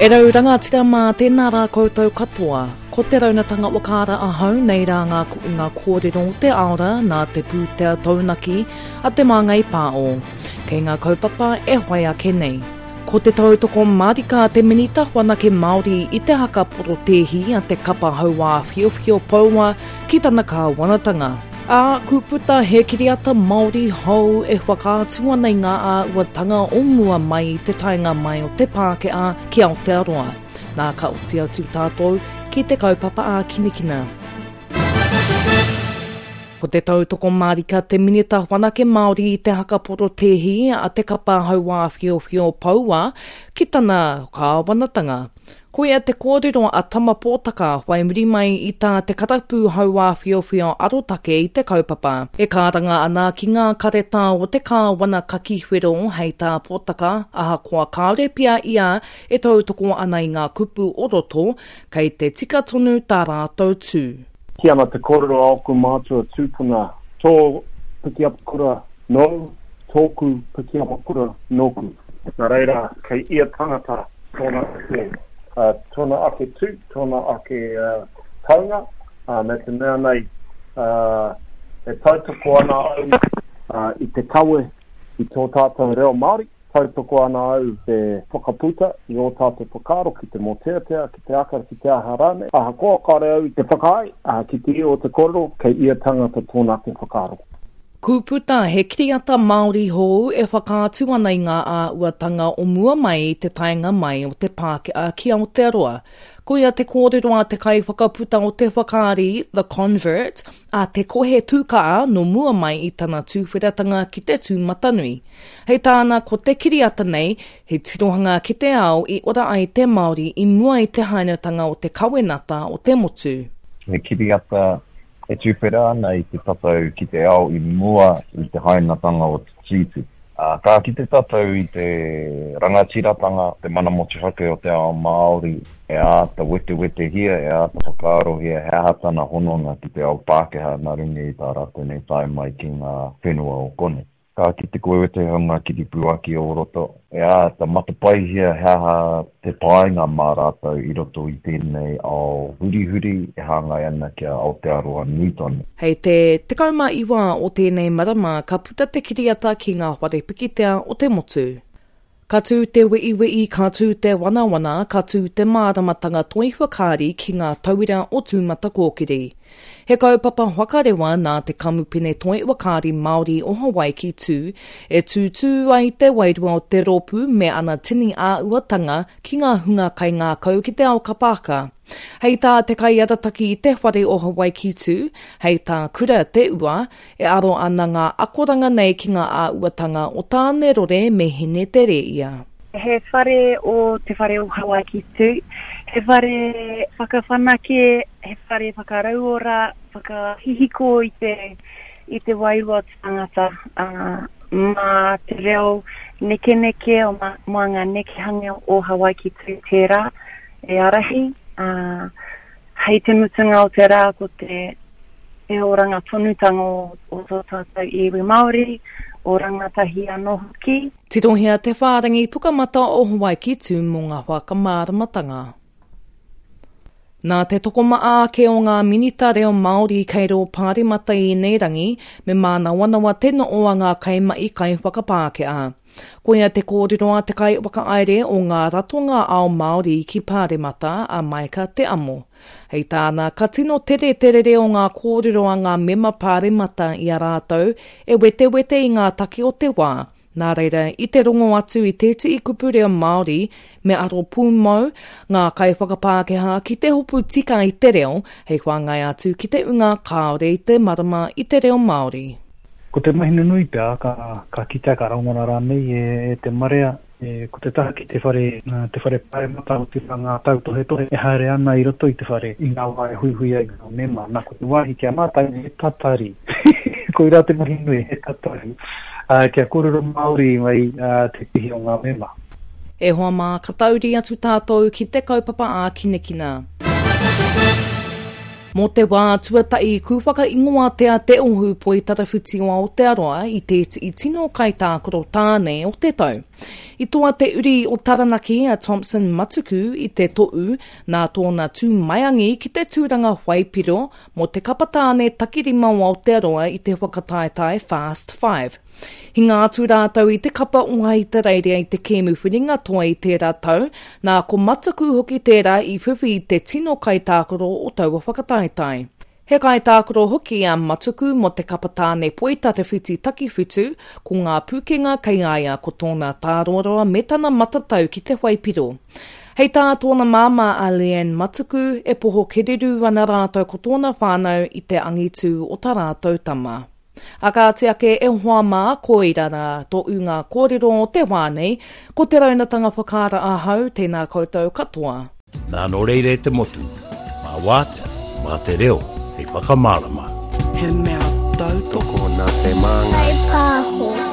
E rau rangatira mā tēnā rā koutou katoa, ko te raunatanga wakara ahau nei rā ngā kōrero te aora nā te pūtea taunaki a te māngai pāo. Kei ngā kaupapa e hoai ake nei. Ko te tautoko marika te minita whanake Māori i te haka poro tehi a te kapa haua whio paua ki tana ka wanatanga. A kuputa he kiriata Māori hou e whakaatua nei ngā āuatanga o mua mai te tainga mai o te Pākehā ki Aotearoa. Nā ka otia tū tātou ki te kaupapa a Kinikina. Ko te tautoko marika te minita whanake Māori i te haka poro tehi a te kapa haua whio paua ki tana ka wanatanga. Ko ia te kōrero a tama pōtaka whai muri mai i tā te karapu haua whio arotake i te kaupapa. E kāranga ana ki ngā kareta o te kāwana kakiwhero hei tā pōtaka, aha kua kāore pia ia e tautoko ana i ngā kupu oroto kei te tika tonu tā rātou tū. Ki ana te kōrero a oku mātua tūpuna, tō piki apakura no, tōku piki apakura noku. Nā reira, kei ia tangata tōna te tōna ake tū, tōna ake taunga, me te mea nei e tautoko ana au i te kawe i tō tātou reo Māori, tautoko ana au te whakaputa i o tātou whakaro ki te moteatea, ki te aka, ki te aharane. Koa kare au i te whakai, ki te o te koro, kei ia tangata tōna ake whakaro. Kuputa he kiriata Māori hou e whakaatua nei ngā āuatanga o mua mai te tainga mai o te Pākehā ki Aotearoa. Ko ia te kōrero a te kai whakaputa o te whakaari, The Convert, a te kohe tūkaa no mua mai i tana tūwhiratanga ki te tūmatanui. Hei tāna ko te kiriata nei, he tirohanga ki te ao i ora ai te Māori i mua i te hainatanga o te kawenata o te motu. He kiriata e tūwhera ana i te tatau ki te ao i mua i te hainatanga o te tītu. Ka ki te tatau i te rangatiratanga, te mana motuhake o te ao Māori, e āta wete hia, e āta whakaaro hia, he ahatana hononga ki te ao Pākehā nā rungi i tā rātou nei tai mai ki ngā whenua o kone. Ka ki te koe te hunga ki te puaki o roto, e āta matapai hia hea te painga mā rātou i roto i tēnei ao huri e hāngai ana kia Aotearoa Newton. Hei te kauma iwa o tēnei marama ka puta te kiriata ki ngā whare pikitea o te motu. Ka tū te wei, ka tū te wana, ka tū te māramatanga toi whakaari ki ngā tauira o tūmata kōkiri. He kaupapa whakarewa nā te kamupene toi wakaari Māori o Hawaii ki tū, e tūtū ai te wairua o te ropu me ana tini āuatanga ki ngā hunga kai ngā kau ki te ao kapaka. Hei tā te kai arataki i te whare o Hawaii ki tū, hei tā kura te ua, e aro ana ngā akoranga nei ki ngā āuatanga o tāne rore me hene te reia. He whare o te whare o Hawaii ki tū, he whare whakawhanake, he whare whakarauora, whakahihiko i te wairua tangata, mā te reo neke o mā ngā nekehanga o Hawaii ki tū tērā, e arahi, hei te mutunga o te rā ko te oranga tonutanga o tō tātou iwi Māori, o rangatahi anō hoki. Tirohia te whārangi pukamata o Hawaii ki tū mō ngā whakamāramatanga. Nā te tokomaa ke o ngā minita reo Māori kei rō pāremata i nei rangi, me māna wanawa tēnā o ngā kaimai kai whakapākea. Ko ia te kōrero a te kai whakaaere o ngā ratonga ao Māori ki pāremata a Maika te amo. Hei tāna, ka tino tere o ngā kōrero a ngā mema pāremata i a rātou, e wete i ngā take o te wā. Nā reira, i te rongo atu i tēti i kupu reo Māori, me aro pūmau, ngā kai whakapākehā ki te hopu tika i te reo, hei whangai atu ki te unga kāore i te marama i te reo Māori. Ko te mahina nui pia, ka kitea ka raumana rānei e te marea, ko te taha ki te whare pāremata o te ngā tautohe, e haere ana i roto i te whare i ngā wae hui ai ngā mema, nā ko te wahi kia mātai e tatari, ko i rā te mahina nui e tatari. Kia kōrero Māori mai te pihi o ngā mema. E hoa mā katauri atu tātou ki te kaupapa a Kinikina. Mō te wā tuatai kūwhaka ingoatea te ohu po I tarawhiti o Aotearoa I te I tino kai tākoro tāne o te tau. I toa te uri o Taranaki a Thompson Matuku I te to'u nā tōna tūmaiangi ki te tūranga Waipiro mō te kapatāne takirima o Aotearoa I te whakataetai Fast 5. Hinga atu rātau I te kapa o hai te reirea I te kēmu whiringa toa I tērā tau, nā ko Matuku hoki tērā I whiwhi I te tino kai tākoro o taua whakataetai. He kai tākoro hoki a Matuku mo te kapatāne poitarawhiti takiwhitu ko ngā pūkenga kei aia ko tōna tāroaroa me tana matatau ki te Waipiro. Hei tā tōna māma a Leanne Matuku e poho kereru ana rātau ko tōna whānau I te angitu o tā rātau tama. Aka te ake e hoa mā koirara tō unga kōrero o te wānei, ko te raunatanga whakaara ahau tēnā koutou katoa. Nā no reire te motu, mā wātea, mā te reo, hei whakamārama. He mea tau toko nā te manga. Hei pāho.